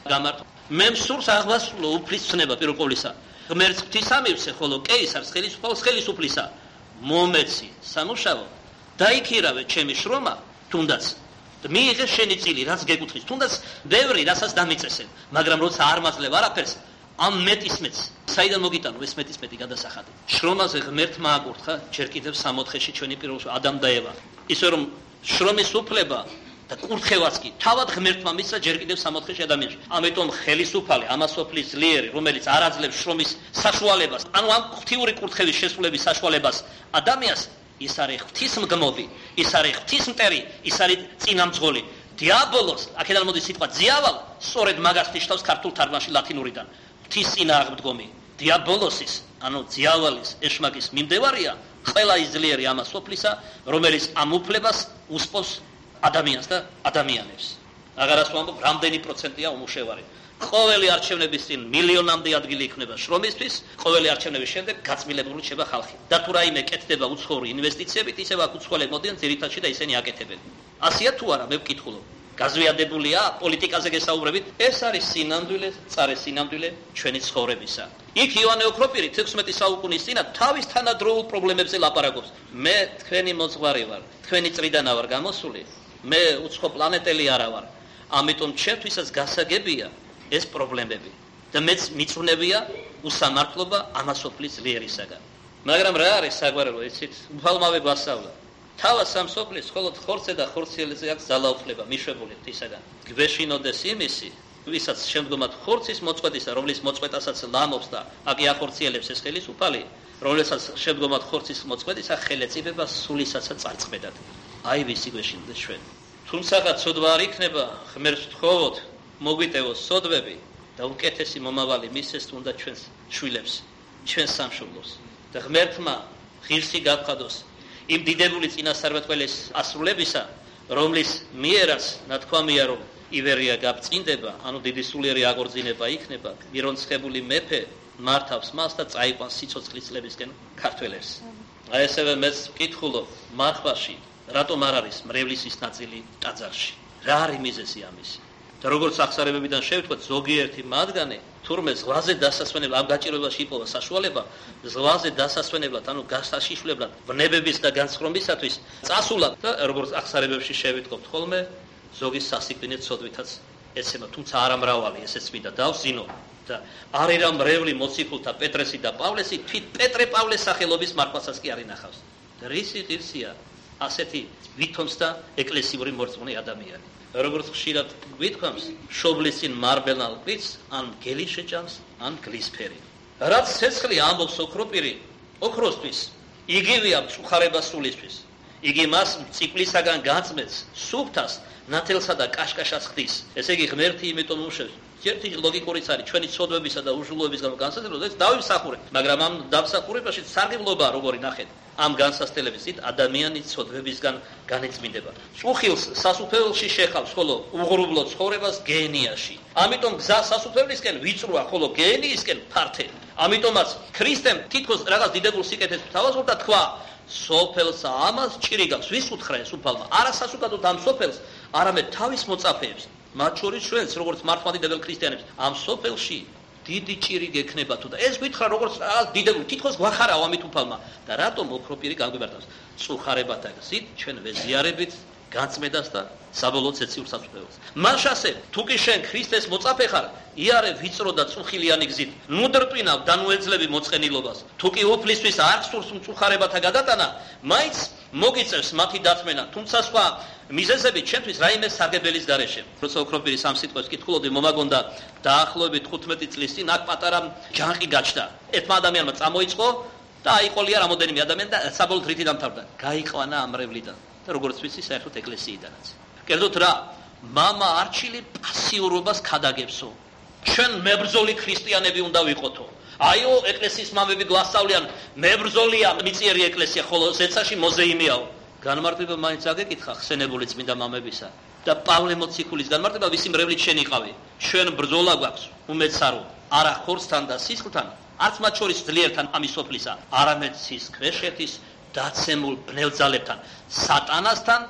[SPEAKER 1] გამართო. მე მსურს აღვასრულო უფლის ცნება პირველ ყოვლისა. ღმერთს ღვთისამივსე, ხოლო კეისარს ხელისუფლისა მომეცი სამუშაო. დაიქირავე ჩემი შრომა, თუნდაც მიიღე შენი წილი, რაც გეკუთხის, თუნდაც ბევრი რასაც დამიწესენ, მაგრამ როცა არ მაძლევ არაფერს, ამ მეტისმეც საიდან მოგიტანო ეს მეტისმეტი გადასახადი. შრომაზე ღმერთმა აკურთხა ჯერ კიდევ 60-ში ჩვენი პირველ ადამ და ევა. ისე რომ შრომის უფლება და კურთხევაც კი თავად ღმერთმა მისცა ჯერ კიდევ 60-ში ადამიანში. ამიტომ ხელისუფალი, ამასოფლის ძლიერი, რომელიც არ აძლევს შრომის საშუალებას, ანუ ამ ღვთიური კურთხევის შესრულების საშუალებას ადამიანს, ის არის ღვთისმგმობი, ის არის ღვთისმტერი, ის არის წინამძღოლი. დიაბოლოს, აქედან მოდის სიტყვა ძიავალ, სწორედ მაგას ნიშნავს ქართულ თარგმანში ლათინურიდან. ღვთის წინააღმდგომი. დიაბოლოსის, ანუ ძიავალის, ეშმაკის მიმდევარია ყველა ის ძლიერი ამასოფლისა, რომელიც ამ უფლებას უსპოს ადამიანს და ადამიანებს. აღარას ვამბობ, რამდენი პროცენტია უმუშევარი. ყოველი არჩევნების წინ მილიონამდე ადგილი იქნება შრომისთვის, ყოველი არჩევნების შემდეგ გაწმილებული შეება ხალხი. და თუ რაიმე კეთდება უცხოური ინვესტიციებით, ისევ აქ უცხოელები მოდიან ძირითადში და ისინი აკეთებენ. ასია თუ არა, მე ვკითხულობ. გაზვიადებულია პოლიტიკაზე გესაუბრებით, ეს არის სინამდვილე, წარე სინამდვილე ჩვენი ცხოვრებისა. იქ იოანე ოქროპირი 16 საუკუნის წინათ თავის თანადროულ პრობლემებზე ლაპარაკობს. მე თქვენი მოძღვარი ვარ, თქვენი წრიდან ვარ გამოსული, მე უცხო პლანეტელი არა ვარ. ამიტომ ჩემთვისაც გასაგებია ეს პრობლემები და მეც მიწვნებია უსამართლობა ამასოფლის ძლიერისაგან. მაგრამ რა არის საგვარეულო, იცით, უფალმავე გვასწავლა. თავად სამსოფლის მხოლოდ ხორცზე და ხორციელზე აქვს ძალაუფლება მიშვებული ღვთისაგან. გვეშინოდეს იმისი, ვისაც შემდგომად ხორცის მოწყვეტისა, რომლის მოწყვეტასაც ლამობს და აკი ახორციელებს ეს ხელისუფალი, რომელსაც შემდგომად ხორცის მოწყვეტისა ხელეწიფება სულისაცა წარწმედად. აი ვისი გვეშინოდეს ჩვენ. თუმცა ცოდვა არ იქნება, ღმერთს ვთხოვოთ, მოგვიტევოს სოდვები და უკეთესი მომავალი მისცეს თუნდა ჩვენს შვილებს, ჩვენს სამშობლოს. და ღმერთმა ღირსი გავხადოს იმ დიდებული წინასწარმეტყველის ასრულებისა, რომლის მიერაც ნათქვამია, რომ ივერია გაბწინდება, ანუ დიდი სულიერი აღორძინება იქნება, მირონცხებული მეფე მართავს მას და წაიყვანს სიცოცხლის წლებისკენ ქართველებს. აი ესევე მეც ვკითხულობ მარხვაში, რატომ არ არის მრევლისის ნაწილი ტაძარში? რა არის მიზეზი ამისი? და როგორც აღსარებებიდან შევთქვათ, ზოგიერთი მათგანი თურმე ზღვაზე დასასვენებლად, ამ გაჭირვებაში იპოვა საშუალება, ზღვაზე დასასვენებლად, ანუ გასაშიშვლებლად, ვნებების და განსხრომისათვის წასულა და როგორც აღსარებებში შევიტყობთ ხოლმე, ზოგი სასიკვდინე ცოდვითაც ეცემა, თუმცა არა მრავალი, ესეც მინდა დავსინო და არირა მრევლი მოციქულთა პეტრესი და პავლესი თვით პეტრე პავლეს სახელობის მარხვასაც კი არ ინახავს. და რისი ღირსია ასეთი ვითომს და ეკლესიური მორწმუნე ადამიანი. როგორც ხშირად გვითქვამს, შობლის წინ მარბელნალ კვიცს, ან გელი შეჭამს, ან გლისფერი. რაც ცეცხლი ამბობს ოქროპირი, ოქროსთვის, იგივეა მწუხარება სულისთვის. იგი მას ციკლისაგან გაწმენს, სუფთას, ნათელსა და კაშკაშას ხდის. ესე იგი ღმერთი იმიტომ უშვებს. ერთი ლოგიკურიც არის ჩვენი ცოდვებისა და უჟულოებისგან განსაზღვრება, ეს დავიმსახურებთ, მაგრამ ამ დამსახურებაში სარგებლობა როგორი ნახეთ? ამ განსასწრების წინ ადამიანის ცოდვებისგან განეწმინდება. წუხილს სასუფეველში შეხავს, ხოლო უღრუბლო ცხოვრებას გენიაში. ამიტომ გზა სასუფევლისკენ ვიწროა, ხოლო გენიისკენ ფართე. ამიტომაც ქრისტემ თითქოს რაღაც დიდებულ სიკეთეს თავაზობდა თქვა, სოფელსა ამას ჭირი გაქვს. ვის უთხრა ეს უფალმა? არა სასუკადოდ ამ სოფელს, არამედ თავის მოწაფეებს. მათ შორის ჩვენს, როგორც მართლმადიდებელ ქრისტიანებს, ამ სოფელში დიდი ჭირი გექნება თუ და ეს გითხრა როგორც დიდებული, თითქოს გვახარაო ამით უფალმა და რატომ ოქროპირი განგვიბარდავს? წუხარებათა გზით ჩვენ ვეზიარებით განწმედას და საბოლოო ცეციურ საწუხარებას. მაშასე, თუ კი შენ ქრისტეს მოწაფე ხარ, იარე ვიწრო და წუხილიანი გზით, ნუ დრტვინავ და ნუ ეძლები მოწყენილობას. თუ კი უფლისთვის არ სურს წუხარებათა გადატანა, მაინც მოგიწევს მათი დათმენა, თუმცა სხვა მიზეზები ჩვენთვის რაიმე სარგებელის გარეშე. როცა ოქროპირი სამ სიტყვას კითხულობდი, მომაგონდა დაახლოებით 15 წლის წინ აქ პატარა ჯანყი გაჩნდა. ერთმა ადამიანმა წამოიწყო და აიყოლია რამოდენიმე ადამიანი და საბოლოოდ რითი დამთავრდა. გაიყვანა ამრევლიდან და როგორც ვიცი, საერთოდ ეკლესიიდანაც. კერძოდ რა, მამა არჩილი პასიურობას ქადაგებსო. ჩვენ მებრძოლი ქრისტიანები უნდა ვიყოთო. აიო, ეკლესიის მამები გვასწავლიან, მებრძოლია მიწიერი ეკლესია, ხოლო ზეცაში მოზეიმიაო. განმარტება მაინც აგეკითხა ხსენებული წმინდა მამებისა და პავლე მოციქულის განმარტება, ვისი მრევლით შენ იყავი. ჩვენ ბრძოლა გვაქვს უმეცარო, არა ხორცთან და სისხლთან, არც მათ შორის ძლიერთან ამის სოფლისა, არამედ ცის ქვეშეთის დაცემულ ბნევძალებთან, სატანასთან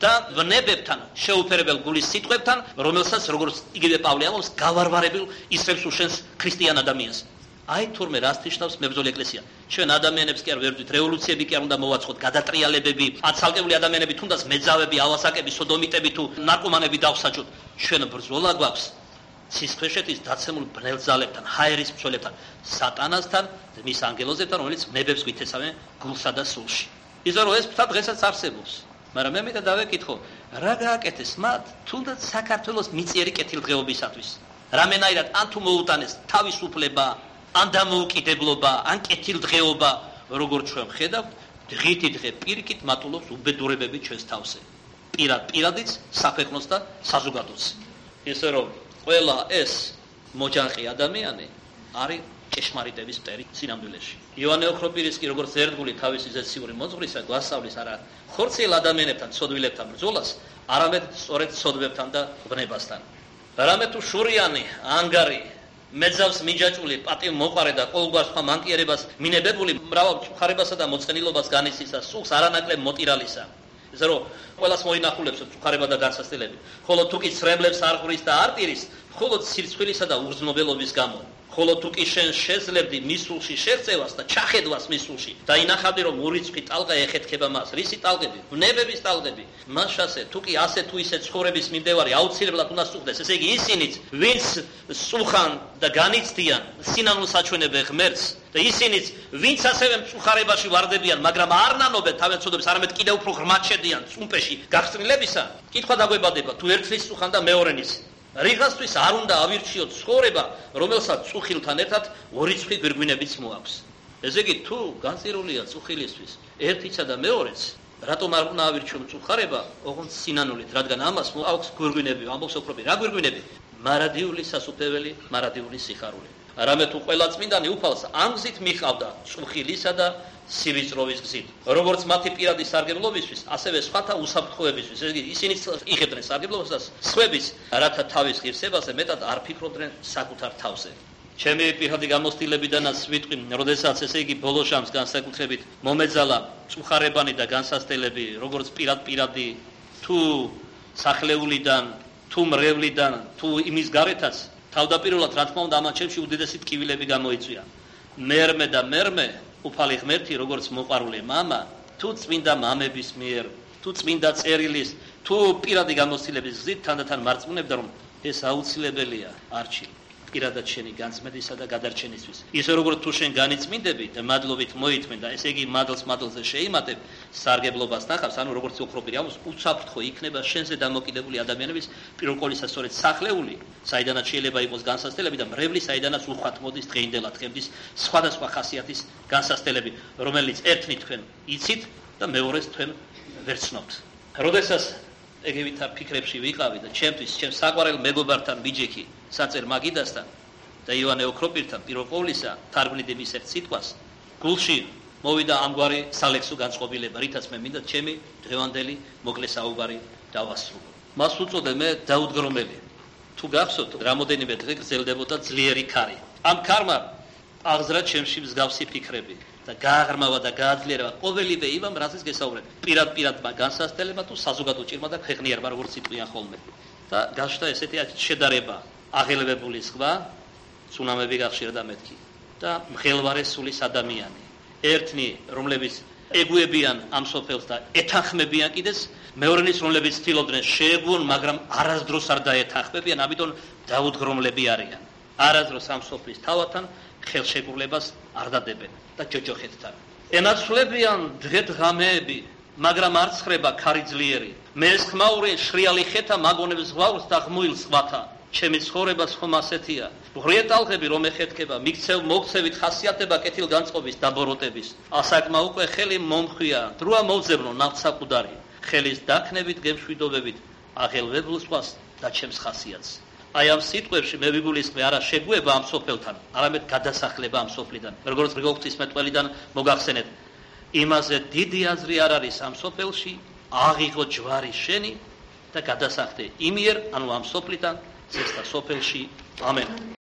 [SPEAKER 1] და ვნებებთან, შეუფერებელ გულის სიტყვებთან, რომელსაც როგორც იგივე პავლე ამბობს, გავარვარებულ ისრებს უშენს ქრისტიან ადამიანს. აი თურმე რას ნიშნავს მებრძოლი ეკლესია? ჩვენ ადამიანებს კი არ ვერდვით, რევოლუციები კი არ უნდა მოვაწყოთ, გადატრიალებები, აცალკეული ადამიანები, თუნდაც მეძავები, ავასაკები, სოდომიტები თუ ნარკომანები დავსაჯოთ. ჩვენ ბრძოლა გვაქვს ცისქვეშეთის დაცემულ ბნელ ძალებთან, ჰაერის მცველებთან, სატანასთან, მის ანგელოზებთან, რომელიც ნებებს გვითესავენ გულსა და სულში. ისა რომ ეს ფრთა დღესაც არსებობს. მაგრამ მე მინდა დავეკითხო, რა გააკეთეს მათ, თუნდაც საქართველოს მიწიერი კეთილდღეობისათვის? რამენაირად ან თუ მოუტანეს თავისუფლება, ან დამოუკიდებლობა, ან კეთილდღეობა, როგორც ჩვენ ხედავთ, დღითი დღე პირიქით მატულობს უბედურებები ჩვენს თავზე. პირადიც, საქვეყნოც და საზოგადოც. ისე რომ ყველა ეს მოჯანყი ადამიანი არის ჭეშმარიტების მტერი სინამდვილეში. იოანე ოქროპირისკი როგორც ერთგული თავისი ზეციური მოძღვრისა გვასწავლის არა ხორციელ ადამიანებთან, ცოდვილებთან ბრძოლას, არამედ სწორედ ცოდვებთან და ბნებასთან. რამე თუ შურიანი, ანგარი, მეძავს მიჯაჭვული, პატივმოყარე და ყოველგვარ სხვა მანკიერებას მინებებული მრავალ წუხარებასა და მოწყენილობას განიცდისა, სულს არანაკლებ მოტირალისა. ისე რომ ყველას მოინახულებს წუხარება და განსასწრებელი. ხოლო თუ კი ცრემლებს არ ხურის და არ ტირის, მხოლოდ სირცხვილისა და უგრძნობელობის გამო. ხოლო თუ კი შენ შეძლებდი მის სულში შერწევას და ჩახედვას მის სულში და ინახავდი რომ ურიცხვი ტალღა ეხეთქება მას, რისი ტალღები, ვნებების ტალღები, მას ასე თუ კი ასე თუ ისე ცხოვრების მიმდევარი აუცილებლად უნდა სუხდეს, ესე იგი ისინიც, ვინც სუხან და განიცდიან სინანულსაჩვენებელ ღმერთს და ისინიც, ვინც ასევე მწუხარებაში ვარდებიან, მაგრამ არ ნანობენ თავიანთებს, არამედ კიდევ უფრო ღრმად შედიან წუმპეში გახსნილებისა, კითხვა დაგვებადება, თუ ერთლის სუხან და მეორენის რიღასთვის არ უნდა ავირჩიოთ ცხოვრება, რომელსაც წუხილთან ერთად ორიცხვი გვირგვინებიც მოაქვს. ესე იგი, თუ განწირულია წუხილისთვის ერთიცა და მეორეც, რატომ არ უნდა ავირჩიოთ წუხარება, ოღონდ სინანულით, რადგან ამას მოაქვს გვირგვინები, ამბობს ოქროპი, რა გვირგვინები? მარადიული სასუფეველი, მარადიული სიხარული. რამე თუ ყველა წმინდანი უფალს ამ გზით მიყავდა წუხილისა და სივიწროვის გზით. როგორც მათი პირადი სარგებლობისთვის, ასევე სხვათა უსაფრთხოებისთვის. ესე იგი, ისინი იღებდნენ სარგებლობას და სხვების, რათა თავის ღირსებაზე მეტად არ ფიქრობდნენ საკუთარ თავზე. ჩემი პირადი გამოცდილებიდანაც ვიტყვი, როდესაც ესე იგი ბოლო შამს განსაკუთრებით მომეძალა წუხარებანი და განსასწრებელი, როგორც პირადი თუ სახლეულიდან, თუ მრევლიდან, თუ იმის გარეთაც თავდაპირველად რა თქმა უნდა ამან ჩემში უდიდესი ტკივილები გამოიწვია. მერმე და მერმე უფალი ღმერთი როგორც მოყვარული მამა, თუ წმინდა მამების მიერ, თუ წმინდა წერილის, თუ პირადი გამოცდილების გზით თანდათან მარწმუნებდა რომ ეს აუცილებელია არჩი პირადად შენი განწმენდისა და გადარჩენისთვის. ისე როგორც თუ შენ განიწმინდები და მადლობით მოიწმენ და ესე იგი მადლზე შეიმატებ სარგებლობას ნახავს, ანუ როგორც ოქროპირი ამბობს, უსაფრთხო იქნება შენზე დამოკიდებული ადამიანების პირველ ყოვლისა სწორედ სახლეული, საიდანაც შეიძლება იყოს განსასწრებელი და მრევლი, საიდანაც უხვად მოდის დღეინდელად ხემდის სხვადასხვა ხასიათის განსასწრებელი, რომელიც ერთნი თქვენ იცით და მეორეს თქვენ ვერ ცნობთ. როდესაც ეგევითარ ფიქრებში ვიყავი და ჩემთვის, ჩემს საყვარელ მეგობართან ბიჯექი საწერ მაგიდასთან და ივანე ოქროპირთან პირველ ყოვლისა თარგმნიდი მის ერთ სიტყვას, გულში მოვიდა ამგვარი სალექსო განწყობილება, რითაც მე მინდა ჩემი დღევანდელი მოკლე საუბარი დავასრულო. მას უწოდე მე დაუდგრომელი. თუ გახსოვთ, რამოდენიმე დღე გრძელდებოდა ძლიერი ქარი. ამ ქარმა აღზრა ჩემში მსგავსი ფიქრები და გააღრმავა და გააძლიერება ყოველივე იმამ, რასაც გესაუბრებ. პირადმა განსასწრებელმა თუ საზოგადო ჭირმა და ქვეყნიერმა, როგორც იტყვიან ხოლმე. და გაშთა ესეთი შედარება, აღელვებული ზღვა, ცუნამები გახშირა და მეთქი და მღელვარე სულის ადამიანი. ერთნი, რომლებიც ეგუებიან ამ სოფელს და ეთანხმებიან კიდეს, მეორენის, რომლებიც ცდილობდნენ შეეგუონ, მაგრამ არასდროს არ დაეთანხმებიან, ამიტომ დაუდგრომლები არიან. არასდროს ამ სოფლის თავათან ხელშეკრულებას არ დადებენ და ჯოჯოხეთთან. ენაცვლებიან დღე-დღამეები, მაგრამ არ ცხრება ქარი ძლიერი. მე ეს ხმაური შრიალი ხეთა მაგონებს ზღვაურს და ღმუილ ზღვათა. ჩემი ცხოვრება ხომ ასეთია. ღრიე ტალღები რომ ეხეთქება, მიქცევ მოგცევით ხასიათება კეთილგანწყობის დაბოროტების. ასაკმა უკვე ხელი მომხვია, დროა მოვძებნო ნავთსაყუდარი. ხელის დაქნებით გემშვიდობებით, აღელვებულ სხვას და ჩემს ხასიათს. აი ამ სიტყვებში მე ვიგულისხმე არა შეგუება ამ სოფელთან, არამედ გადასახლება ამ სოფლიდან. როგორც ღვთისმეტყველიდან მოგახსენეთ, იმაზე დიდი აზრი არ არის ამ სოფელში, აღიღო ჯვარი შენი და გადასახლდე იმიერ, ანუ ამ სოფლიდან, ზესტა სოფელში. ამენ.